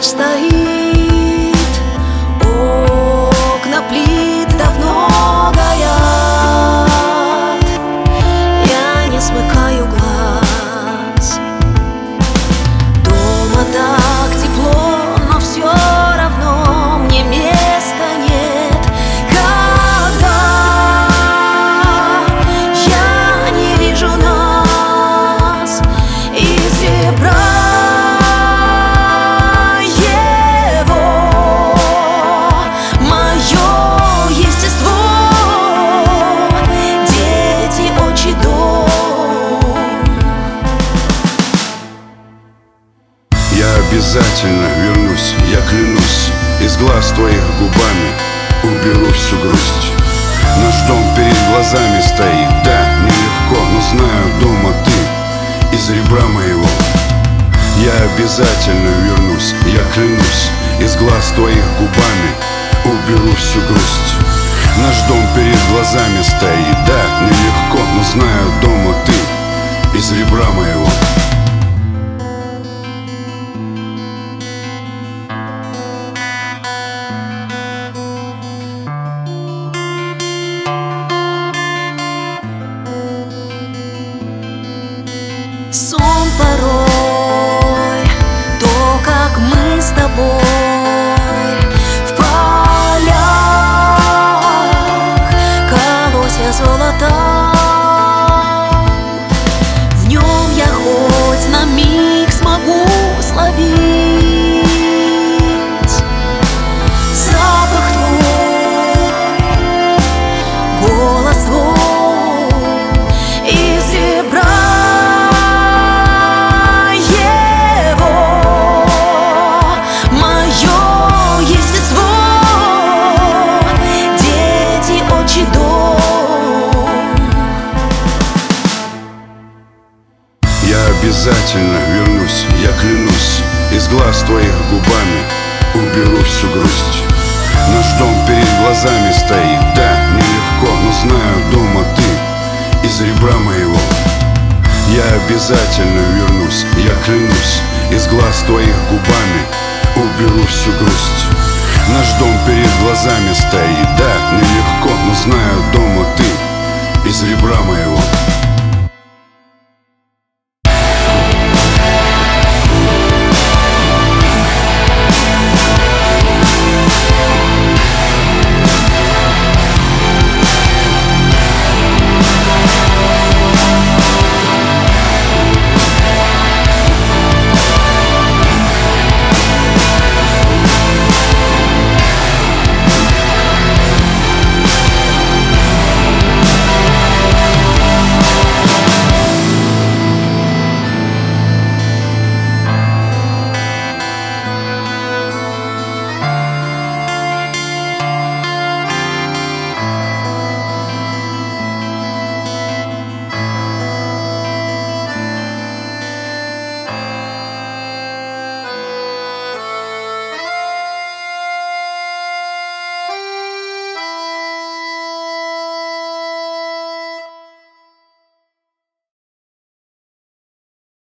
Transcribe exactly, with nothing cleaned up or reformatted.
стоит, окна плит давно горят. Я не смыкаю глаз. Дома так тепло, но все равно мне места нет. Когда я не вижу нас из ребра обязательно вернусь, я клянусь. Из глаз твоих губами уберу всю грусть. Наш дом перед глазами стоит. Да, нелегко, но знаю, дома ты из ребра моего. Я обязательно вернусь, я клянусь. Из глаз твоих губами уберу всю грусть. Наш дом перед глазами стоит. Да, нелегко, но знаю, дома ты из ребра моего. Сон порой, то, как мы с тобой в полях, колосья золота. В нем я хоть на миг смогу словить запах твой, голос твой из ребра. Я обязательно вернусь, я клянусь. Из глаз твоих губами уберу всю грусть. Наш дом перед глазами стоит. Да, нелегко, но знаю, дома ты из ребра моего. Я обязательно вернусь, я клянусь. Из глаз твоих губами уберу всю грусть. Наш дом перед глазами стоит. Да, нелегко, но знаю,